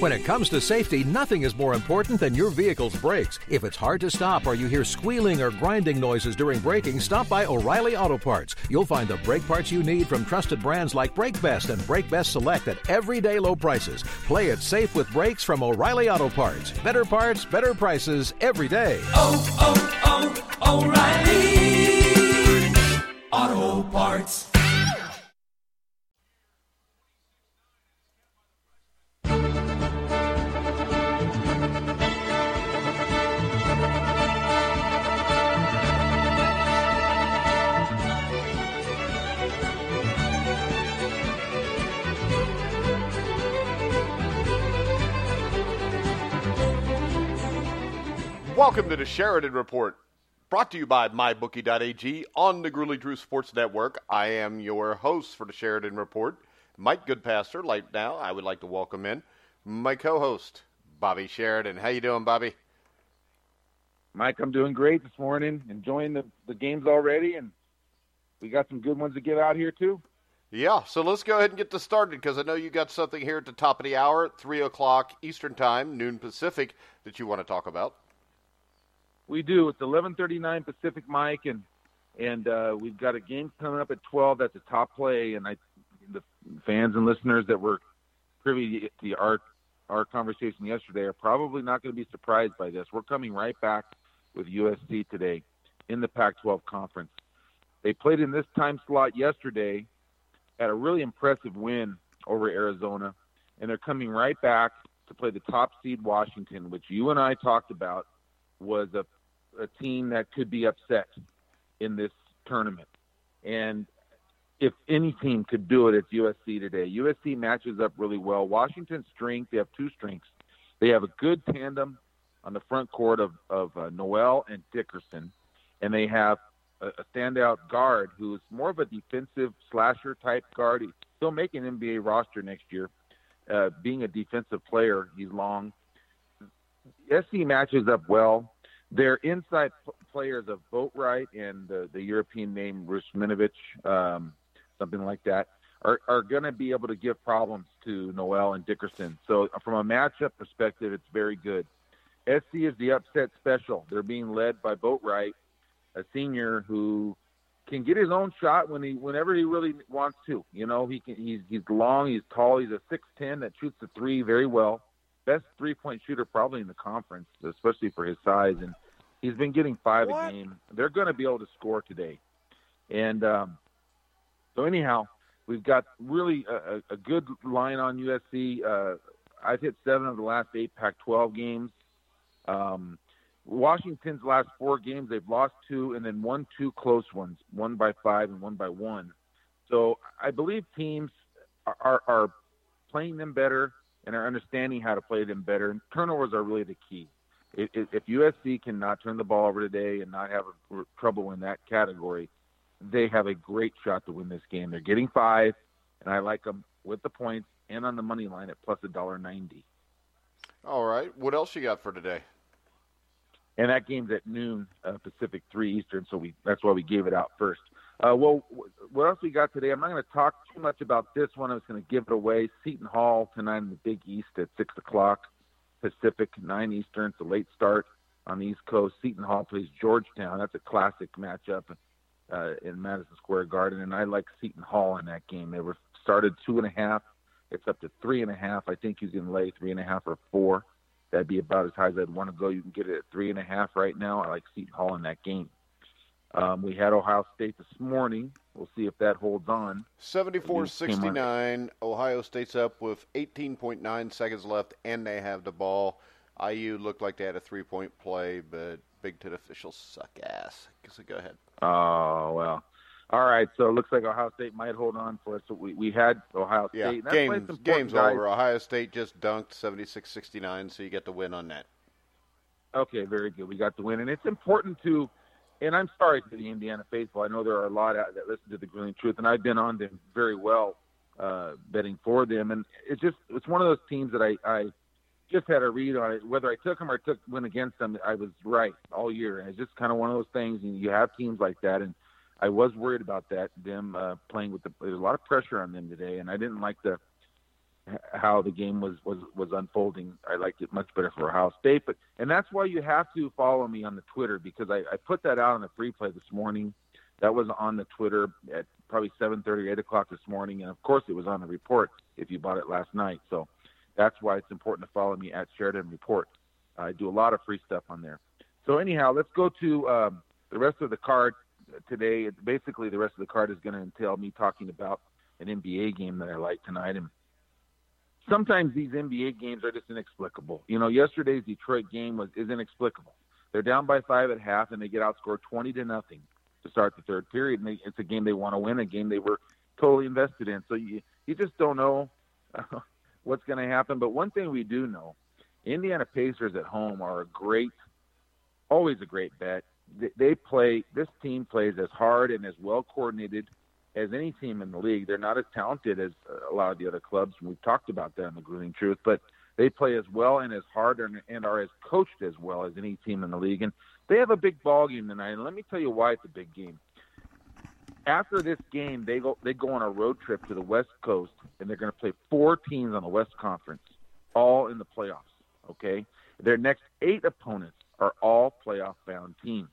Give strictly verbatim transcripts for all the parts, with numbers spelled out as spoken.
When it comes to safety, nothing is more important than your vehicle's brakes. If it's hard to stop or you hear squealing or grinding noises during braking, stop by O'Reilly Auto Parts. You'll find the brake parts you need from trusted brands like Brake Best and Brake Best Select at everyday low prices. Play it safe with brakes from O'Reilly Auto Parts. Better parts, better prices every day. Oh, oh, oh, O'Reilly Auto Parts. Welcome to the Sheridan Report, brought to you by my bookie dot a g on the Gruely True Sports Network. I am your host for the Sheridan Report, Mike Goodpaster. Right now, I would like to welcome in my co-host, Bobby Sheridan. How you doing, Bobby? Mike, I'm doing great this morning, enjoying the, the games already, and we got some good ones to give out here, too. Yeah, so let's go ahead and get this started, because I know you got something here at the top of the hour, three o'clock Eastern Time, noon Pacific, that you want to talk about. We do. It's eleven thirty-nine Pacific, Mike, and and uh, we've got a game coming up at twelve. That's a top play, and I, the fans and listeners that were privy to our our conversation yesterday are probably not going to be surprised by this. We're coming right back with U S C today in the Pac twelve conference. They played in this time slot yesterday, had a really impressive win over Arizona, and they're coming right back to play the top seed Washington, which you and I talked about was a, a team that could be upset in this tournament. And if any team could do it, it's U S C today. U S C matches up really well. Washington's strength, they have two strengths. They have a good tandem on the front court of, of uh, Noel and Dickerson, and they have a, a standout guard who's more of a defensive slasher type guard. He's still making an N B A roster next year. Uh, being a defensive player, he's long. S C matches up well. Their inside p- players of Boatwright and the, the European name Rusminovic, um, something like that, are, are going to be able to give problems to Noel and Dickerson. So from a matchup perspective, it's very good. S C is the upset special. They're being led by Boatwright, a senior who can get his own shot when he, whenever he really wants to. You know, he can. He's he's long, he's tall, he's a six ten that shoots the three very well. Best three-point shooter probably in the conference, especially for his size, and he's been getting five what? a game. They're going to be able to score today. And um, so anyhow, we've got really a, a good line on U S C. Uh, I've hit seven of the last eight Pac twelve games. Um, Washington's last four games, they've lost two and then won two close ones, one by five and one by one. So I believe teams are, are, are playing them better and are understanding how to play them better. And turnovers are really the key. If, if U S C cannot turn the ball over today and not have a, trouble in that category, they have a great shot to win this game. They're getting five, and I like them with the points and on the money line at plus one dollar ninety. All right. What else you got for today? And that game's at noon uh, Pacific, three Eastern, so we that's why we gave it out first. Uh, well, what else we got today? I'm not going to talk too much about this one. I was going to give it away. Seton Hall tonight in the Big East at six o'clock Pacific, nine Eastern. It's a late start on the East Coast. Seton Hall plays Georgetown. That's a classic matchup uh, in Madison Square Garden, and I like Seton Hall in that game. They were started two and a half. It's up to three and a half. I think you can lay three and a half or four. That'd be about as high as I'd want to go. You can get it at three and a half right now. I like Seton Hall in that game. Um, we had Ohio State this morning. We'll see if that holds on. seventy-four sixty-nine. Ohio State's up with eighteen point nine seconds left, and they have the ball. I U looked like they had a three-point play, but Big Ten officials suck ass. So go ahead. Oh, well. All right, so it looks like Ohio State might hold on for us. So we, we had Ohio State. Yeah, and game's, some game's guys. over. Ohio State just dunked seventy-six sixty-nine, so you get the win on that. Okay, very good. We got the win. And it's important to – and I'm sorry to the Indiana faithful. I know there are a lot out that listen to the Gruely Truth, and I've been on them very well uh, betting for them. And it's just – it's one of those teams that I, I just had a read on it. Whether I took them or took win against them, I was right all year. And it's just kind of one of those things. And you have teams like that, and I was worried about that, them uh, playing with the – there's a lot of pressure on them today, and I didn't like the how the game was, was, was unfolding. I liked it much better for Ohio State. But and that's why you have to follow me on the Twitter, because I, I put that out on the free play this morning. That was on the Twitter at probably seven thirty, eight o'clock this morning. And, of course, it was on the report if you bought it last night. So that's why it's important to follow me at Sheridan Report. I do a lot of free stuff on there. So, anyhow, let's go to um, the rest of the card today. Basically, the rest of the card is going to entail me talking about an N B A game that I like tonight. And sometimes these N B A games are just inexplicable. You know, yesterday's Detroit game was is inexplicable. They're down by five at half, and they get outscored twenty to nothing to start the third period. And they, it's a game they want to win, a game they were totally invested in. So you you just don't know uh, what's going to happen. But one thing we do know, Indiana Pacers at home are a great, always a great bet. They, they play, this team plays as hard and as well coordinated as any team in the league. They're not as talented as a lot of the other clubs. We've talked about that in the Grueling Truth, but they play as well and as hard and, and are as coached as well as any team in the league. And they have a big ball game tonight. And let me tell you why it's a big game. After this game, they go they go on a road trip to the West Coast, and they're going to play four teams on the West Conference, all in the playoffs. Okay, their next eight opponents are all playoff-bound teams.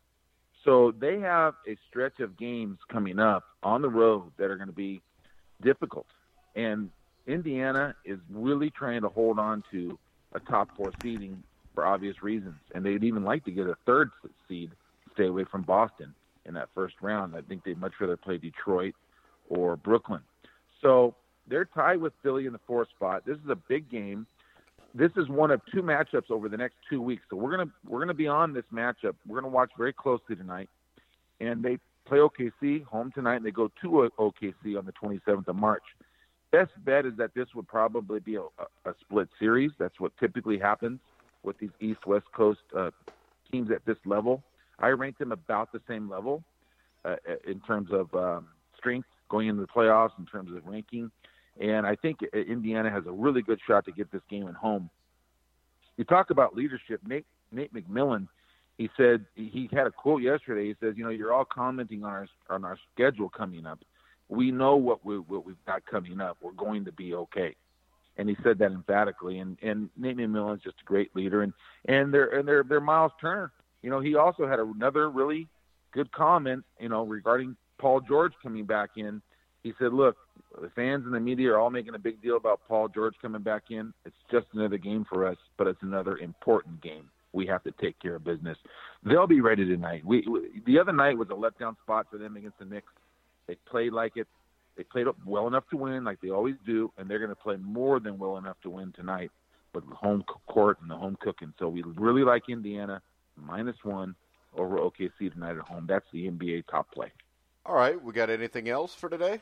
So they have a stretch of games coming up on the road that are going to be difficult. And Indiana is really trying to hold on to a top four seeding for obvious reasons. And they'd even like to get a third seed, stay away from Boston in that first round. I think they'd much rather play Detroit or Brooklyn. So they're tied with Philly in the fourth spot. This is a big game. This is one of two matchups over the next two weeks. So we're gonna we're gonna be on this matchup. We're gonna watch very closely tonight. And they play O K C home tonight, and they go to O K C on the twenty-seventh of March. Best bet is that this would probably be a, a split series. That's what typically happens with these East-West Coast uh, teams at this level. I rank them about the same level uh, in terms of um, strength going into the playoffs, in terms of ranking. And I think Indiana has a really good shot to get this game at home. You talk about leadership. Nate, Nate McMillan, he said, he had a quote yesterday. He says, you know, you're all commenting on our, on our schedule coming up. We know what, we, what we've got coming up. We're going to be okay. And he said that emphatically. And, and Nate McMillan's just a great leader. And, and they're, and they're, they're Miles Turner. You know, he also had another really good comment, you know, regarding Paul George coming back in. He said, look, the fans and the media are all making a big deal about Paul George coming back in. It's just another game for us, but it's another important game. We have to take care of business. They'll be ready tonight. We, we the other night was a letdown spot for them against the Knicks. They played like it. They played well enough to win, like they always do, and they're going to play more than well enough to win tonight with the home court and the home cooking. So we really like Indiana minus one over O K C tonight at home. That's the N B A top play. All right, we got anything else for today?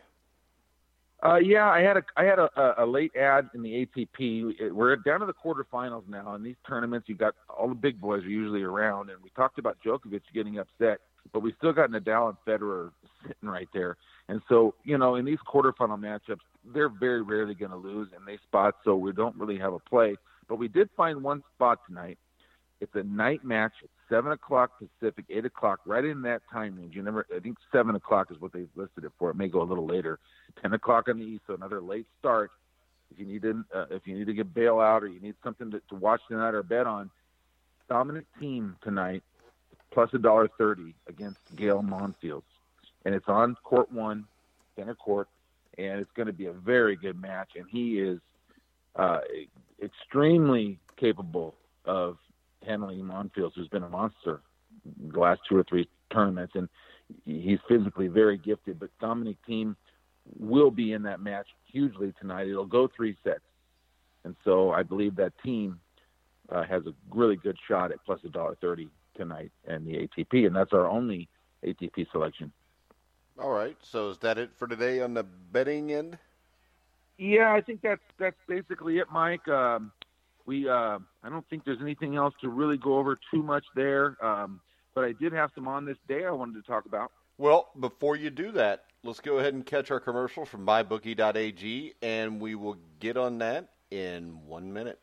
Uh, yeah, I had a I had a, a late ad in the A T P. We're down to the quarterfinals now. In these tournaments, you got all the big boys are usually around, and we talked about Djokovic getting upset, but we still got Nadal and Federer sitting right there. And so, you know, in these quarterfinal matchups, they're very rarely going to lose in these spots, so we don't really have a play. But we did find one spot tonight. It's a night match at seven o'clock Pacific, eight o'clock, right in that time range. You never, I think seven o'clock is what they've listed it for. It may go a little later. ten o'clock on the East, so another late start. If you need to, uh, if you need to get bailout or you need something to, to watch tonight or bet on, Dominic Thiem tonight, plus a dollar thirty against Gail Monfils. And it's on court one, center court, and it's going to be a very good match. And he is uh, extremely capable of handling Monfils, who's been a monster the last two or three tournaments, and he's physically very gifted. But Dominic Thiem will be in that match hugely tonight. It'll go three sets, and so I believe that team uh, has a really good shot at plus a dollar thirty tonight in the A T P, and that's our only A T P selection. All right, so is that it for today on the betting end? Yeah, I think that's that's basically it, Mike. Um, We, uh, I don't think there's anything else to really go over too much there, um, but I did have some on this day I wanted to talk about. Well, before you do that, let's go ahead and catch our commercial from my bookie dot a g, and we will get on that in one minute.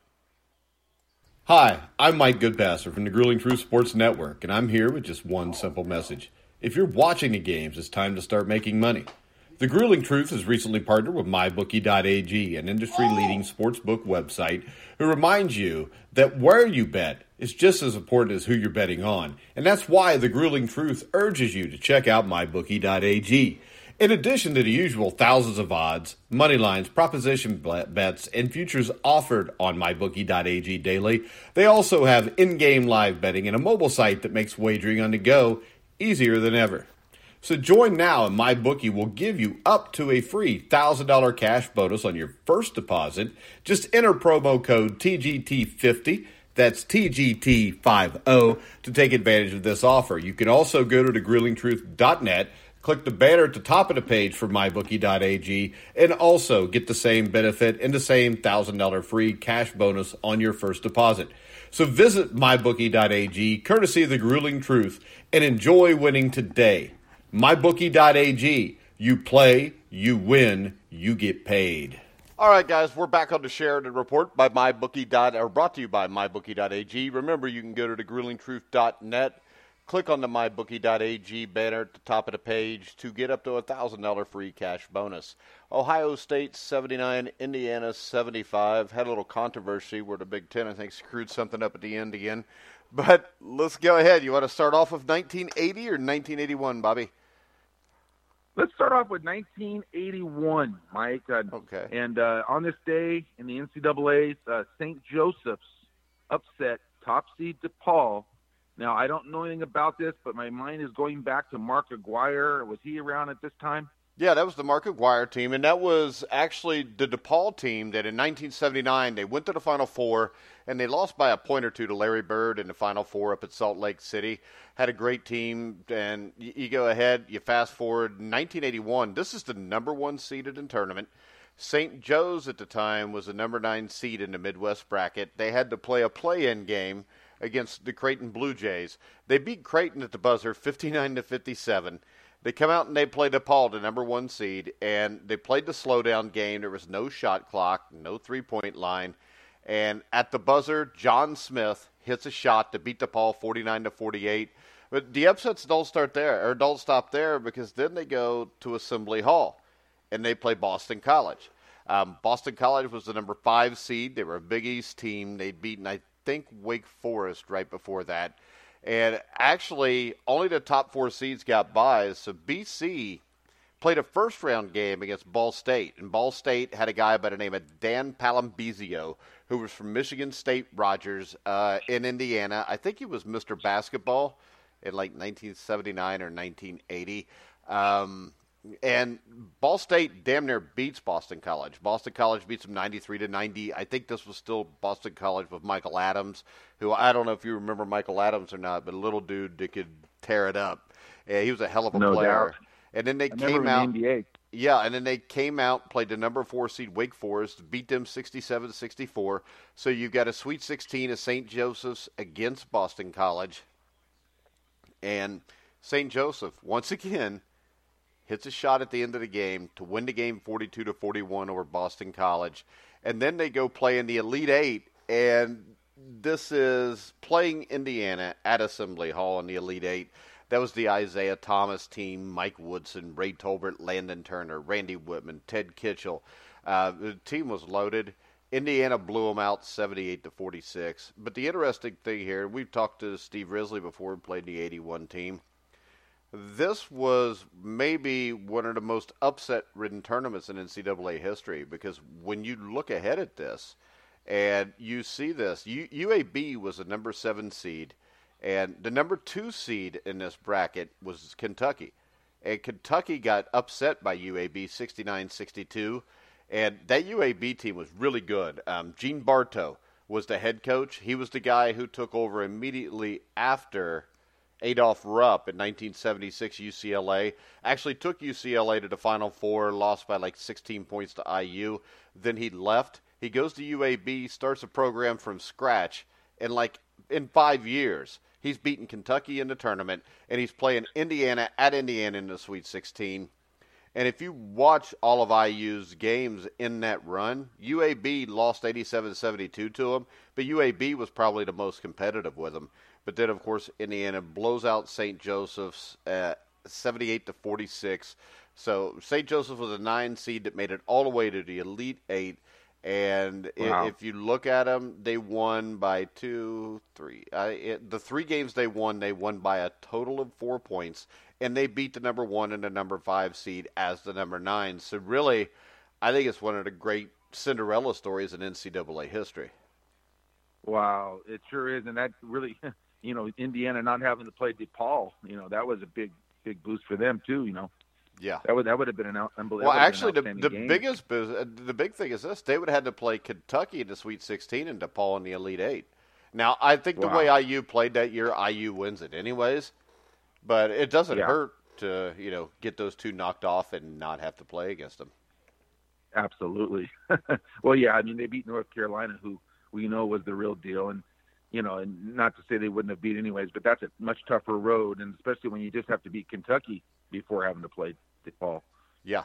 Hi, I'm Mike Goodpasser from the Grueling Truth Sports Network, and I'm here with just one simple message. If you're watching the games, it's time to start making money. The Grueling Truth has recently partnered with my bookie dot a g, an industry-leading sportsbook website, who reminds you that where you bet is just as important as who you're betting on. And that's why The Grueling Truth urges you to check out my bookie dot a g. In addition to the usual thousands of odds, money lines, proposition bets, and futures offered on my bookie dot a g daily, they also have in-game live betting and a mobile site that makes wagering on the go easier than ever. So join now and MyBookie will give you up to a free one thousand dollars cash bonus on your first deposit. Just enter promo code T G T fifty, that's T G T fifty, to take advantage of this offer. You can also go to the grueling truth dot net, click the banner at the top of the page for my bookie dot a g, and also get the same benefit and the same one thousand dollars free cash bonus on your first deposit. So visit my bookie dot a g, courtesy of The Grueling Truth, and enjoy winning today. my bookie dot a g. You play, you win, you get paid. All right, guys, we're back on the Sheridan Report by MyBookie. Or brought to you by my bookie dot a g. Remember, you can go to the grueling truth dot net, click on the my bookie dot a g banner at the top of the page to get up to a one thousand dollars free cash bonus. Ohio State seventy-nine, Indiana seventy-five. Had a little controversy where the Big Ten, I think, screwed something up at the end again. But let's go ahead. You want to start off with nineteen eighty or nineteen eighty-one, Bobby? Let's start off with nineteen eighty-one, Mike. Uh, okay. And uh, on this day in the N C double A, uh, Saint Joseph's upset top seed DePaul. Now, I don't know anything about this, but my mind is going back to Mark Aguirre. Was he around at this time? Yeah, that was the Mark Aguirre team, and that was actually the DePaul team that in nineteen seventy-nine, they went to the Final Four, and they lost by a point or two to Larry Bird in the Final Four up at Salt Lake City. Had a great team, and you, you go ahead, you fast forward, nineteen eighty-one, this is the number one seeded in tournament. Saint Joe's at the time was the number nine seed in the Midwest bracket. They had to play a play-in game against the Creighton Blue Jays. They beat Creighton at the buzzer fifty-nine to fifty-seven. They come out and they play DePaul, the number one seed, and they played the slowdown game. There was no shot clock, no three-point line. And at the buzzer, John Smith hits a shot to beat DePaul forty-nine to forty-eight. But the upsets don't start there, or don't stop there, because then they go to Assembly Hall, and they play Boston College. Um, Boston College was the number five seed. They were a Big East team. They'd beaten, I think, Wake Forest right before that. And actually, only the top four seeds got buys. So B C played a first-round game against Ball State. And Ball State had a guy by the name of Dan Palambizio, who was from Michigan State Rogers uh, in Indiana. I think he was Mister Basketball in like nineteen seventy-nine or nineteen eighty. Um, and Ball State damn near beats Boston College. Boston College beats them ninety-three to ninety. I think this was still Boston College with Michael Adams, who I don't know if you remember Michael Adams or not, but a little dude that could tear it up. Yeah, he was a hell of a No player. doubt. And then they I came remember out. in N B A. Yeah, and then they came out, played the number four seed Wake Forest, beat them sixty-seven to sixty-four. So you've got a Sweet sixteen of Saint Joseph's against Boston College. And Saint Joseph, once again, hits a shot at the end of the game to win the game forty-two to forty-one over Boston College. And then they go play in the Elite Eight, and this is playing Indiana at Assembly Hall in the Elite Eight. That was the Isaiah Thomas team, Mike Woodson, Ray Tolbert, Landon Turner, Randy Whitman, Ted Kitchell. Uh, the team was loaded. Indiana blew them out seventy-eight to forty-six. But the interesting thing here, we've talked to Steve Risley before, who played the eighty-one team. This was maybe one of the most upset-ridden tournaments in N C double A history, because when you look ahead at this and you see this, U- UAB was a number seven seed, and the number two seed in this bracket was Kentucky. And Kentucky got upset by U A B sixty-nine sixty-two, and that U A B team was really good. Um, Gene Bartow was the head coach. He was the guy who took over immediately after Adolph Rupp in nineteen seventy-six, U C L A. Actually took U C L A to the Final Four, lost by like sixteen points to I U. Then he left. He goes to U A B, starts a program from scratch, and like in five years, he's beaten Kentucky in the tournament, and he's playing Indiana at Indiana in the Sweet sixteen. And if you watch all of I U's games in that run, U A B lost eighty-seven seventy-two to him, but U A B was probably the most competitive with him. But then, of course, Indiana blows out Saint Joseph's at seventy-eight to forty-six. So Saint Joseph was a nine seed that made it all the way to the Elite Eight. And Wow. if you look at them, they won by two, three. Uh, it, the three games they won, they won by a total of four points. And they beat the number one and the number five seed as the number nine. So really, I think it's one of the great Cinderella stories in N C double A history. Wow, it sure is. And that really, you know, Indiana not having to play DePaul, you know, that was a big, big boost for them too, you know. Yeah. That would that would have been an out- unbelievable. Well, actually, the, the game. biggest boost- the big thing is this: they would have had to play Kentucky in the Sweet sixteen and DePaul in the Elite Eight. Now, I think the Wow. way I U played that year, I U wins it anyways. But it doesn't Yeah. hurt to you know get those two knocked off and not have to play against them. Absolutely. Well, yeah, I mean, they beat North Carolina, who we know was the real deal, and you know, and not to say they wouldn't have beat anyways, but that's a much tougher road, and especially when you just have to beat Kentucky before having to play DePaul. Yeah.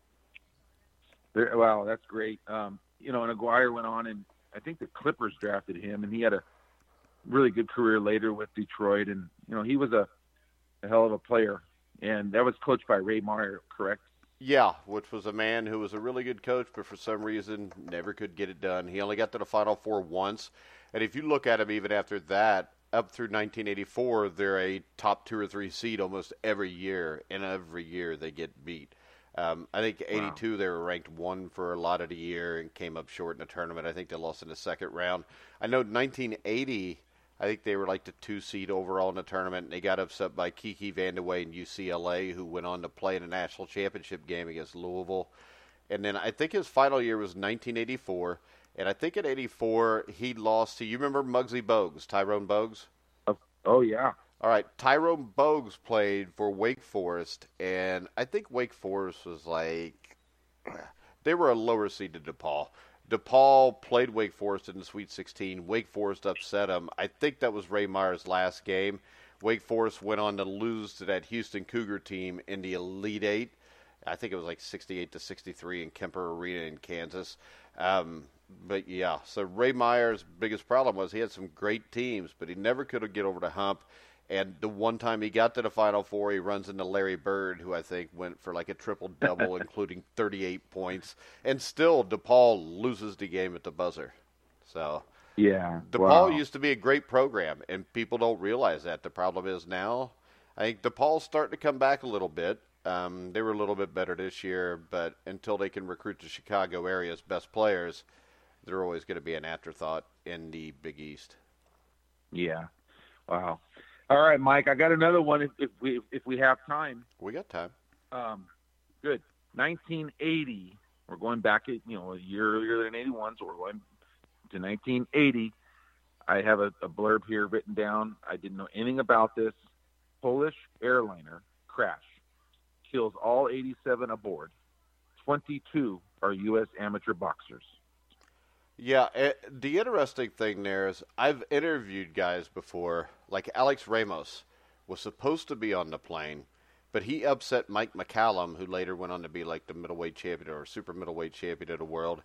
There, wow, that's great. Um, you know, and Aguirre went on, and I think the Clippers drafted him, and he had a really good career later with Detroit, and you know, he was a, a hell of a player, and that was coached by Ray Meyer, correct? Yeah, which was a man who was a really good coach, but for some reason never could get it done. He only got to the Final Four once, and if you look at him even after that, up through nineteen eighty-four, they're a top two or three seed almost every year, and every year they get beat. Um, I think eighty-two, wow. They were ranked one for a lot of the year and came up short in the tournament. I think they lost in the second round. I know nineteen eighty, I think they were like the two seed overall in the tournament, and they got upset by Kiki Vandeweghe and U C L A, who went on to play in a national championship game against Louisville. And then I think his final year was nineteen eighty-four, and I think in eighty-four he lost to, you remember Muggsy Bogues, Tyrone Bogues? Oh, oh yeah. All right, Tyrone Bogues played for Wake Forest, and I think Wake Forest was like, they were a lower seed to DePaul. DePaul played Wake Forest in the Sweet sixteen. Wake Forest upset them. I think that was Ray Meyer's last game. Wake Forest went on to lose to that Houston Cougar team in the Elite Eight. I think it was like sixty-eight to sixty-three in Kemper Arena in Kansas. Um, but yeah, so Ray Meyer's biggest problem was he had some great teams, but he never could get over the hump. And the one time he got to the Final Four, he runs into Larry Bird, who I think went for like a triple-double, including thirty-eight points. And still, DePaul loses the game at the buzzer. So yeah, DePaul wow. used to be a great program, and people don't realize that. The problem is now, I think DePaul's starting to come back a little bit. Um, they were a little bit better this year, but until they can recruit the Chicago area's best players, they're always going to be an afterthought in the Big East. Yeah, wow. All right, Mike, I got another one if, if we if we have time. We got time. Um, good. nineteen eighty. We're going back, you know, a year earlier than eighty-one, so we're going to nineteen eighty. I have a, a blurb here written down. I didn't know anything about this. Polish airliner crash kills all eighty-seven aboard. twenty-two are U S amateur boxers. Yeah, it, the interesting thing there is I've interviewed guys before, like Alex Ramos was supposed to be on the plane, but he upset Mike McCallum, who later went on to be like the middleweight champion or super middleweight champion of the world.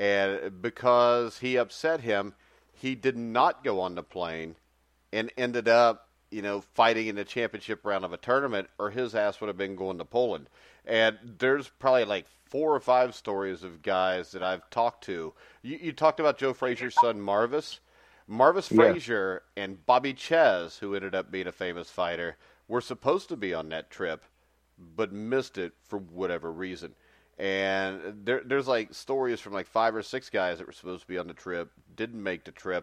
And because he upset him, he did not go on the plane and ended up, you know, fighting in the championship round of a tournament, or his ass would have been going to Poland. And there's probably like four or five stories of guys that I've talked to. You, you talked about Joe Frazier's son, Marvis. Marvis Yeah. Frazier and Bobby Ches, who ended up being a famous fighter, were supposed to be on that trip, but missed it for whatever reason. And there, there's like stories from like five or six guys that were supposed to be on the trip, didn't make the trip.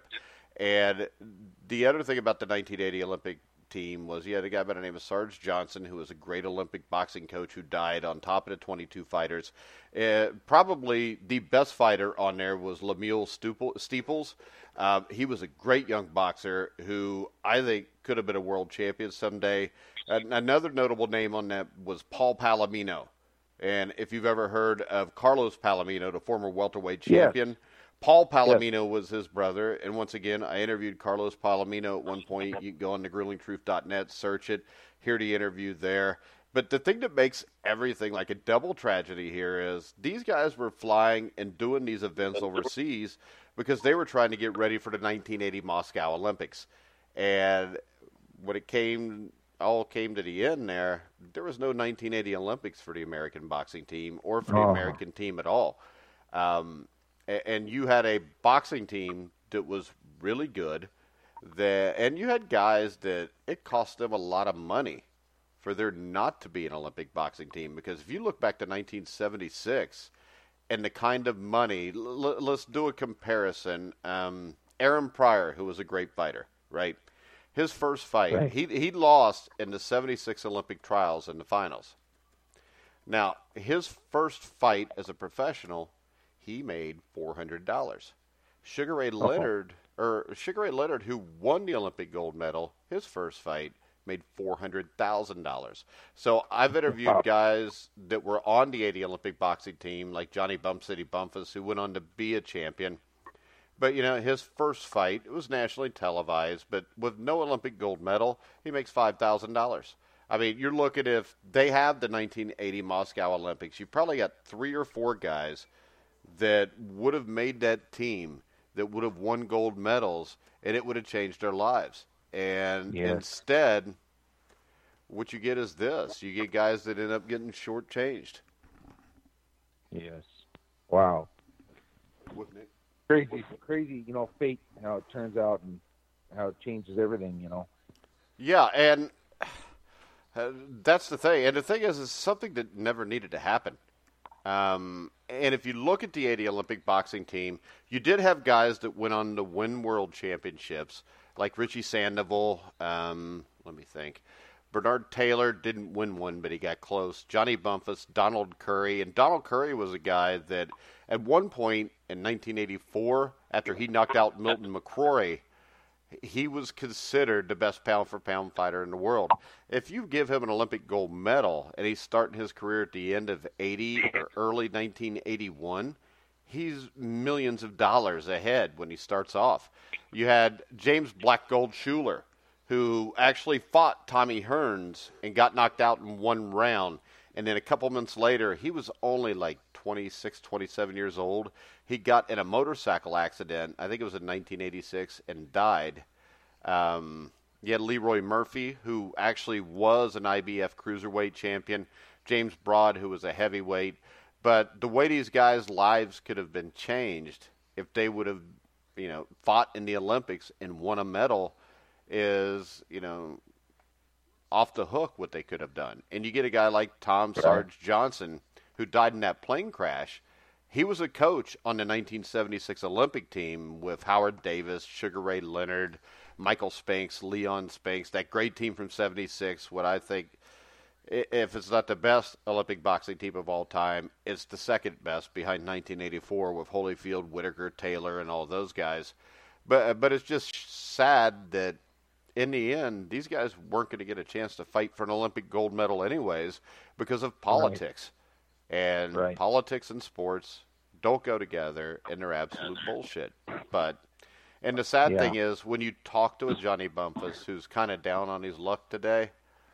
And the other thing about the nineteen eighty Olympic team was you had a guy by the name of Sarge Johnson, who was a great Olympic boxing coach who died on top of the twenty-two fighters. Uh, probably the best fighter on there was Lemuel Steeples. Uh, he was a great young boxer who I think could have been a world champion someday. Uh, another notable name on that was Paul Palomino. And if you've ever heard of Carlos Palomino, the former welterweight champion, yes. Paul Palomino yes. was his brother. And once again, I interviewed Carlos Palomino at one point. You can go on to grueling truth dot net, search it, hear the interview there. But the thing that makes everything like a double tragedy here is these guys were flying and doing these events overseas because they were trying to get ready for the nineteen eighty Moscow Olympics. And when it came all came to the end there, there was no nineteen eighty Olympics for the American boxing team or for the Oh. American team at all. Um, a- and you had a boxing team that was really good, that, and you had guys that it cost them a lot of money for there not to be an Olympic boxing team. Because if you look back to nineteen seventy-six and the kind of money, l- let's do a comparison. Um, Aaron Pryor, who was a great fighter, right? His first fight, Right. he he lost in the seventy-six Olympic trials in the finals. Now, his first fight as a professional, he made four hundred dollars. Sugar Ray Leonard, or Sugar Ray Leonard, who won the Olympic gold medal, his first fight made four hundred thousand dollars. So I've interviewed Wow. guys that were on the eighty Olympic boxing team, like Johnny Bump City Bumpus, who went on to be a champion. But, you know, his first fight, it was nationally televised, but with no Olympic gold medal, he makes five thousand dollars. I mean, you're looking, if they have the nineteen eighty Moscow Olympics, you've probably got three or four guys that would have made that team, that would have won gold medals, and it would have changed their lives. And Yes. instead, what you get is this. You get guys that end up getting shortchanged. Yes. Wow. Wouldn't it? Crazy, crazy, you know, fate, how it turns out and how it changes everything, you know. Yeah, and uh, that's the thing. And the thing is, it's something that never needed to happen. Um, and if you look at the eighty Olympic boxing team, you did have guys that went on to win world championships, like Richie Sandoval. Um, let me think. Bernard Taylor didn't win one, but he got close. Johnny Bumpus, Donald Curry. And Donald Curry was a guy that at one point in nineteen eighty-four, after he knocked out Milton McCrory, he was considered the best pound-for-pound fighter in the world. If you give him an Olympic gold medal and he's starting his career at the end of eighty or early nineteen eighty-one, he's millions of dollars ahead when he starts off. You had James Black Gold Schuler, who actually fought Tommy Hearns and got knocked out in one round. And then a couple months later, he was only like twenty-six, twenty-seven years old. He got in a motorcycle accident, I think it was in nineteen eighty-six, and died. Um, you had Leroy Murphy, who actually was an I B F cruiserweight champion. James Broad, who was a heavyweight. But the way these guys' lives could have been changed if they would have, you know, fought in the Olympics and won a medal is, you know, off the hook what they could have done. And you get a guy like Tom Sarge Johnson, who died in that plane crash. He was a coach on the nineteen seventy-six Olympic team with Howard Davis, Sugar Ray Leonard, Michael Spanks, Leon Spanks, that great team from seventy-six, what I think, if it's not the best Olympic boxing team of all time, it's the second best behind nineteen eighty-four with Holyfield, Whitaker, Taylor, and all those guys. But but it's just sad that in the end, these guys weren't going to get a chance to fight for an Olympic gold medal anyways because of politics. Right. And right. politics and sports don't go together, and they're absolute bullshit. But and the sad yeah. thing is, when you talk to a Johnny Bumpus who's kind of down on his luck today,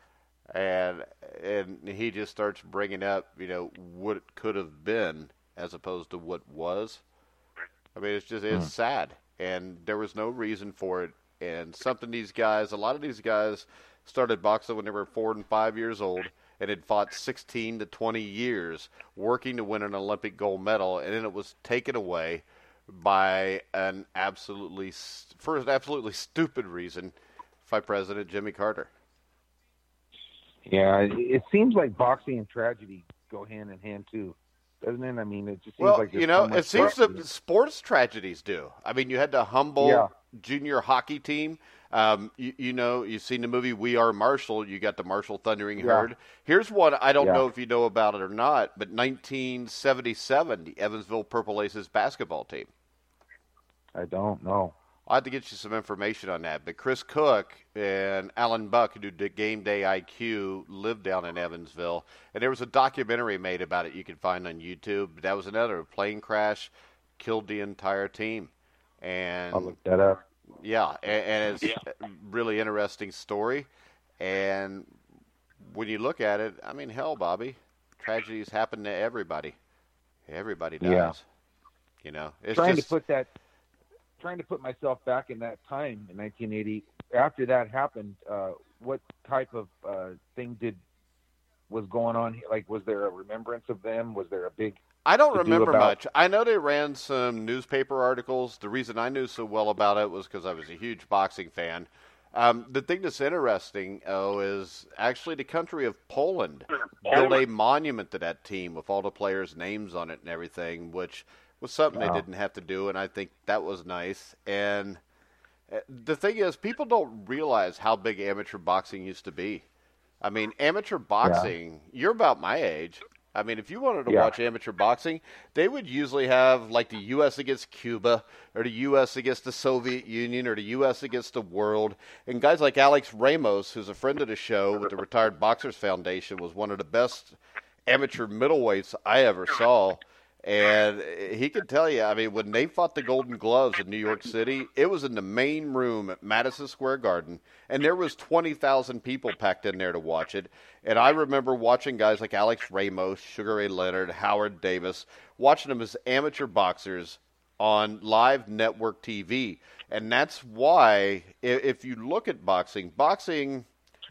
and and he just starts bringing up, you know, what it could have been as opposed to what was. I mean, it's just it's mm. sad, and there was no reason for it. And something these guys, a lot of these guys started boxing when they were four and five years old and had fought sixteen to twenty years working to win an Olympic gold medal, and then it was taken away by an absolutely, for an absolutely stupid reason by President Jimmy Carter. Yeah, it seems like boxing and tragedy go hand in hand too, doesn't it? I mean, it just seems well, like you know, so it seems that sports tragedies do. I mean, you had the Humboldt yeah. junior hockey team. Um, you, you know, you've seen the movie We Are Marshall. You got the Marshall Thundering yeah. Herd. Here's one, I don't yeah. know if you know about it or not, but nineteen seventy-seven, the Evansville Purple Aces basketball team. I don't know. I'll have to get you some information on that. But Chris Cook and Alan Buck, who did Game Day I Q, lived down in Evansville. And there was a documentary made about it you can find on YouTube. That was another plane crash, killed the entire team. And I'll look that up. Yeah, and, and it's yeah. a really interesting story. And when you look at it, I mean, hell, Bobby, tragedies happen to everybody. Everybody dies. Yeah. You know, it's trying just... to put that, trying to put myself back in that time in nineteen eighty. After that happened, uh, what type of uh, thing did was going on? Like, was there a remembrance of them? Was there a big? I don't to do remember about- much. I know they ran some newspaper articles. The reason I knew so well about it was because I was a huge boxing fan. Um, the thing that's interesting, oh, is actually the country of Poland built a monument to that team with all the players' names on it and everything, which was something Wow. they didn't have to do, and I think that was nice. And uh, the thing is, people don't realize how big amateur boxing used to be. I mean, amateur boxing, you're about my age. I mean, if you wanted to Yeah. watch amateur boxing, they would usually have like the U S against Cuba or the U S against the Soviet Union or the U S against the world. And guys like Alex Ramos, who's a friend of the show with the Retired Boxers Foundation, was one of the best amateur middleweights I ever saw. And he could tell you, I mean, when they fought the Golden Gloves in New York City, it was in the main room at Madison Square Garden, and there was twenty thousand people packed in there to watch it. And I remember watching guys like Alex Ramos, Sugar Ray Leonard, Howard Davis, watching them as amateur boxers on live network T V. And that's why, if you look at boxing, boxing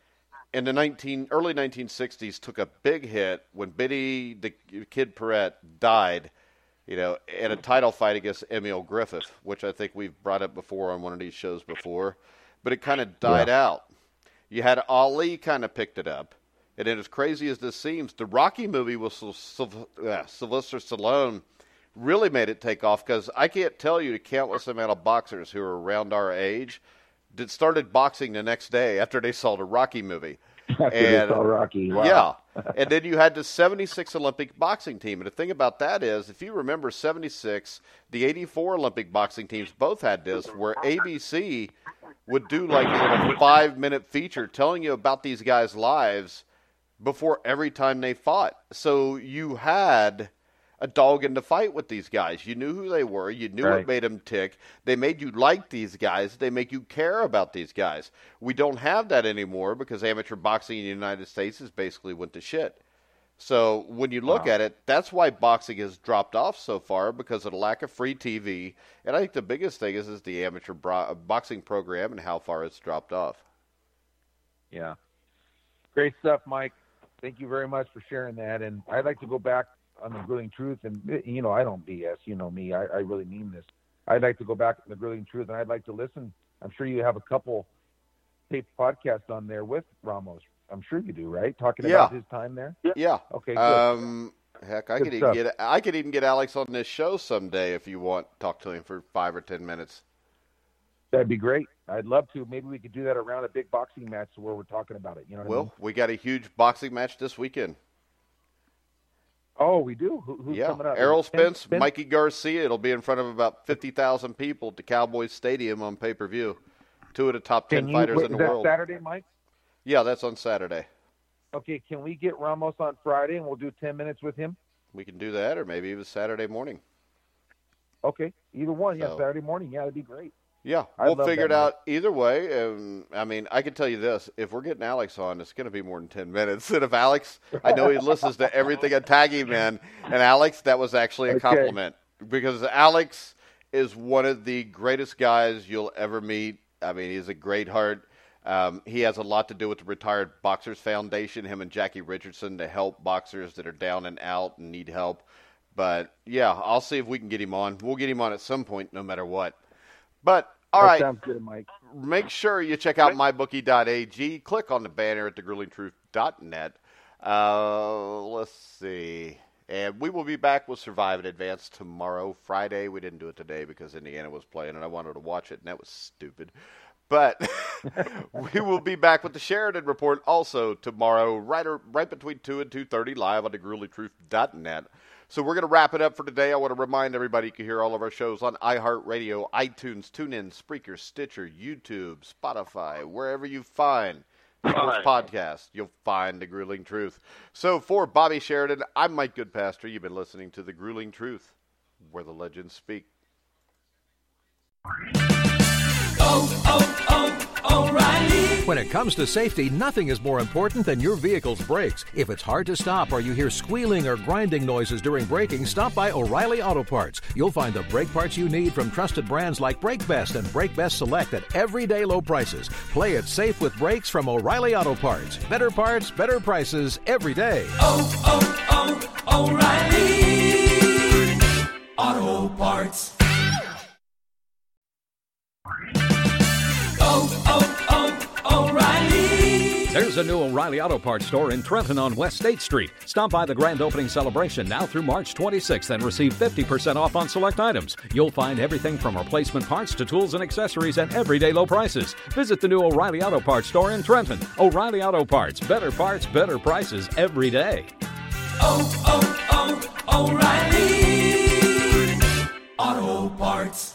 in the nineteen early nineteen sixties took a big hit when Biddy the Kid Perrette died, you know, in a title fight against Emil Griffith, which I think we've brought up before on one of these shows before. But it kind of died Yeah. out. You had Ali kind of picked it up. And then as crazy as this seems, the Rocky movie with Syl- Syl- uh, Sylvester Stallone really made it take off, because I can't tell you the countless amount of boxers who are around our age that started boxing the next day after they saw the Rocky movie. After they saw Rocky. Wow. Yeah. And then you had the seventy-six Olympic boxing team. And the thing about that is, if you remember seventy-six, the eighty-four Olympic boxing teams both had this, where A B C would do like a little five-minute feature telling you about these guys' lives before every time they fought. So you had a dog in the fight with these guys. You knew who they were. You knew Right. what made them tick. They made you like these guys. They make you care about these guys. We don't have that anymore because amateur boxing in the United States has basically went to shit. So when you look Wow. at it, that's why boxing has dropped off so far, because of the lack of free T V. And I think the biggest thing is, is the amateur bro- boxing program and how far it's dropped off. Yeah. Great stuff, Mike. Thank you very much for sharing that. And I'd like to go back on the Grilling Truth. And, you know, I don't B S. You know me. I, I really mean this. I'd like to go back to the Grilling Truth, and I'd like to listen. I'm sure you have a couple taped podcasts on there with Ramos. I'm sure you do, right? Talking Yeah. about his time there? Yeah. Okay, good. Um, heck, I Good could even stuff. get I could even get Alex on this show someday if you want. Talk to him for five or ten minutes. That'd be great. I'd love to. Maybe we could do that around a big boxing match where we're talking about it. You know what I mean? Well, we got a huge boxing match this weekend. Oh, we do? Who, who's Yeah, coming up? Errol Spence- Spence, Spence? Mikey Garcia. It'll be in front of about fifty thousand people at the Cowboys Stadium on pay per view. Two of the top ten Can you, fighters wait, in the is that world. Saturday, Mike? Yeah, that's on Saturday. Okay, can we get Ramos on Friday and we'll do ten minutes with him? We can do that, or maybe even Saturday morning. Okay, either one. Yeah, So- Saturday morning. Yeah, that'd be great. Yeah, I we'll love figure it that, out either way. Um, I mean, I can tell you this: if we're getting Alex on, it's going to be more than ten minutes. And if Alex, I know he listens to everything I tag him in, and Alex, that was actually a Okay. compliment, because Alex is one of the greatest guys you'll ever meet. I mean, he's a great heart. Um, he has a lot to do with the Retired Boxers Foundation, him and Jackie Richardson, to help boxers that are down and out and need help. But yeah, I'll see if we can get him on. We'll get him on at some point, no matter what. But all that right. sounds good, Mike. Make sure you check out my bookie dot a g. Click on the banner at the grilling truth dot net. Uh, let's see. And we will be back with Survive in Advance tomorrow, Friday. We didn't do it today because Indiana was playing, and I wanted to watch it, and that was stupid. But we will be back with the Sheridan Report also tomorrow, right, or, right between two and two thirty, live on the grilling truth dot net. So we're going to wrap it up for today. I want to remind everybody you can hear all of our shows on iHeartRadio, iTunes, TuneIn, Spreaker, Stitcher, YouTube, Spotify, wherever you find sports podcasts, you'll find The Grueling Truth. So for Bobby Sheridan, I'm Mike Goodpaster. You've been listening to The Grueling Truth, where the legends speak. oh, oh, O'Reilly. When it comes to safety, nothing is more important than your vehicle's brakes. If it's hard to stop or you hear squealing or grinding noises during braking, stop by O'Reilly Auto Parts. You'll find the brake parts you need from trusted brands like Brake Best and Brake Best Select at everyday low prices. Play it safe with brakes from O'Reilly Auto Parts. Better parts, better prices every day. Oh, oh, oh, O'Reilly Auto Parts. Oh, oh, oh, O'Reilly. There's a new O'Reilly Auto Parts store in Trenton on West State Street. Stop by the grand opening celebration now through March twenty-sixth and receive fifty percent off on select items. You'll find everything from replacement parts to tools and accessories at everyday low prices. Visit the new O'Reilly Auto Parts store in Trenton. O'Reilly Auto Parts. Better parts, better prices every day. Oh, oh, oh, O'Reilly Auto Parts.